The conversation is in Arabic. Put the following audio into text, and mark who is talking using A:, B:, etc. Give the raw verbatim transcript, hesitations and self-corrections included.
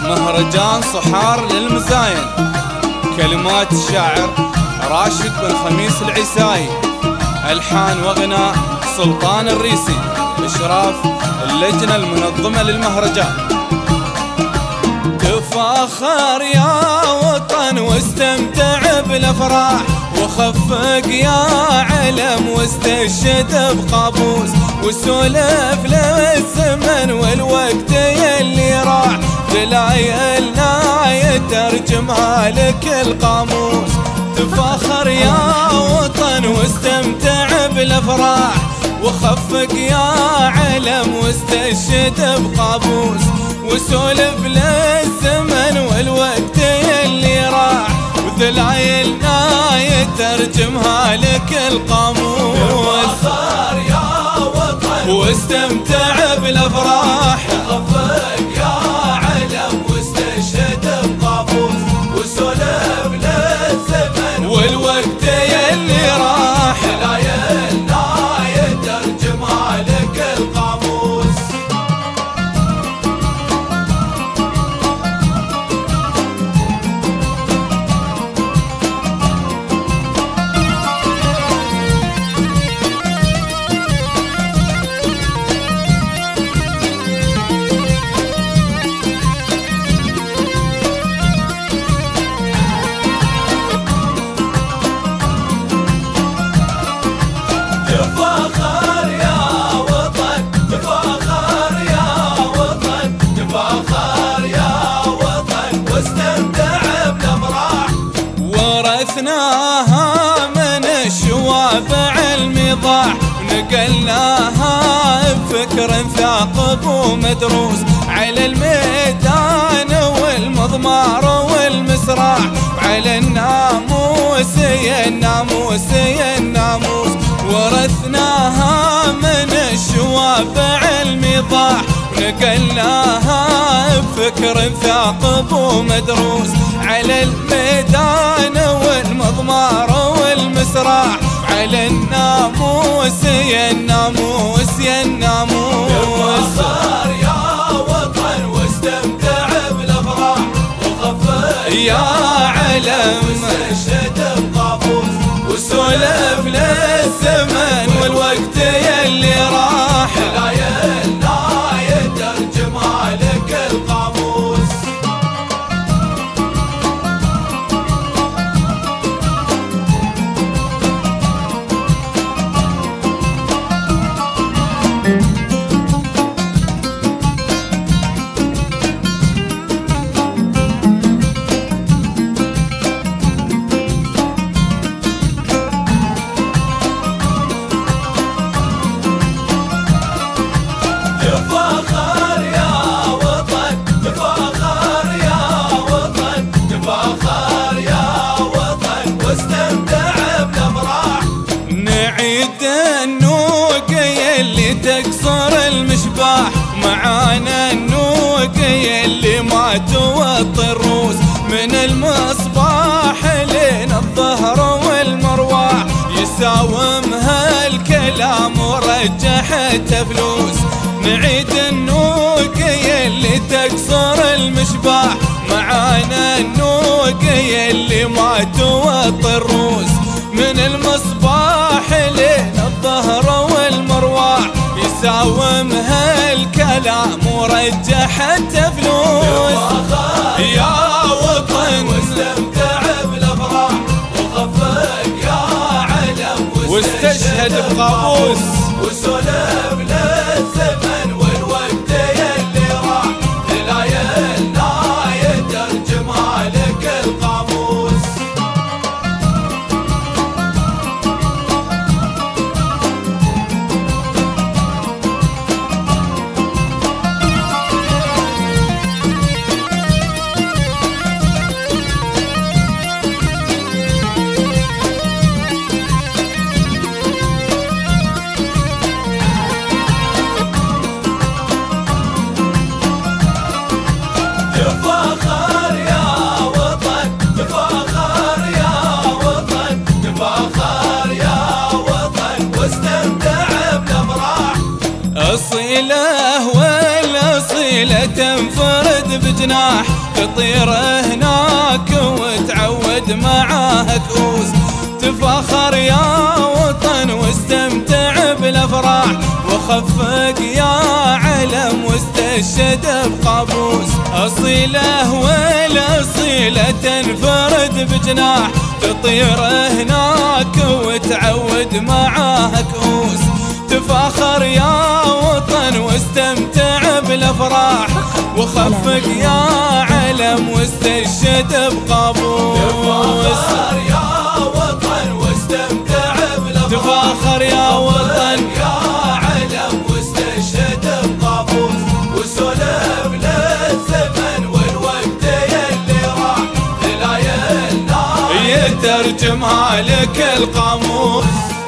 A: مهرجان صحار للمزاين. كلمات الشاعر راشد بن خميس العيساي، ألحان وغناء سلطان الريسي، إشراف اللجنة المنظمة للمهرجان. تفاخر يا وطن واستمتع بالافراح، وخفق يا علم واستشهد بقابوس، وسولف للزمن والوقت يلي راح، دلايلنا يترجمها لك القاموس. تفاخر يا وطن واستمتع بالافراح، وخفق يا علم واستشهد بقابوس، وسولف للزمن والوقت يلي راح، وذلايلنا يترجمها لك القاموس.
B: تفاخر يا وطن
A: واستمتع بالافراح،
B: وخفق يا علم واستشهد بقابوس، وسولف للزمن
A: والوقت يلي راح،
B: دلايلنا يترجمها لك القاموس. تفاخر يا وطن تفاخر يا وطن تفاخر يا وطن واستمتع بالافراح،
A: ورثناها من الشوابع المضاح، ونقلناها بفكر ثاقب ومدروس، على الميدان والمضمار والمسراح، وعلى الناموس يا الناموس يا الناموس. ورثناها من الشوابع المضاح، ونقلناها بفكر ثاقب ومدروس، على الميدان والمضمار والمسراح، على الناموس يا الناموس يا الناموس.
B: تفاخر يا وطن واستمتع بالافراح، وخفق
A: يا علم
B: واستشهد بقابوس،
A: وسولف للزمن والوقت يلي راح،
B: دلايلنا يترجمها لك القاموس. تفاخر يا وطن تفاخر يا وطن تفاخر يا وطن واستمتع بالافراح،
A: نعيد النوق يلي تكسر المشباح، معانا النوق يلي ما توطي الروس، من المصباح لين الظهر والمرواح، يساومها الكلام ورجحته فلوس. نعيد النوق يلي تكسر المشباح، معانا النوق يلي ما توطي الروس، من المصباح لين الظهر والمرواح، يساومها الكلام ورجحته فلوس. يا وطن
B: واستمتع بالافراح، وخفق يا علم
A: واستشهد بقابوس،
B: وسولف للزمن والوقت يلي راح، دلايلنا يترجمها لك القاموس. تفاخر يا وطن تفاخر يا وطن تفاخر يا وطن واستمتع بالافراح،
A: أصيله والأصيل أصيلة تنفرد بجناح تطير هناك وتعود معاها كؤوس. تفاخر يا وطن واستمتع بالافراح وخفق يا علم واستشهد بقابوس. أصيلة والاصيلة تنفرد بجناح تطير هناك وتعود معاها كؤوس. تفاخر يا وطن واستمتع بالافراح وخفق يا علم واستشهد بقابوس.
B: تفاخر يا وطن واستمتع بالافراح
A: تفاخر يا وطن
B: يا علم واستشهد بقابوس. وسولف للزمن والوقت يلي راح لا يلنا
A: يترجمها لك القاموس.